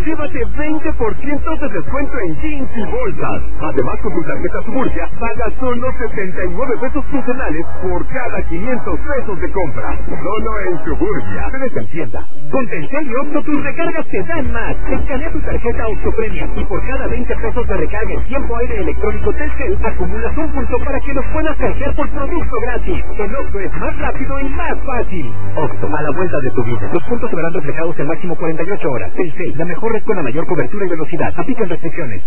llévate 20% de descuento en jeans y bolsas. Además, con tu tarjeta Suburbia, paga solo 79 pesos quincenales por cada 500 pesos de compra. Solo en Suburbia. Te entienda. Con Telcel y Octo, tus recargas te dan más. Escanea tu tarjeta Octo Premium y por cada 20 pesos de recarga en tiempo aire electrónico Telcel, acumulas un punto para que los puedas canjear por producto gratis. En Octo es más rápido y más fácil. Octo, a la vuelta de tu vida. Los puntos se verán reflejados en máximo 48 horas. Telcel, la mejor red con la mayor cobertura y velocidad. Aplican restricciones.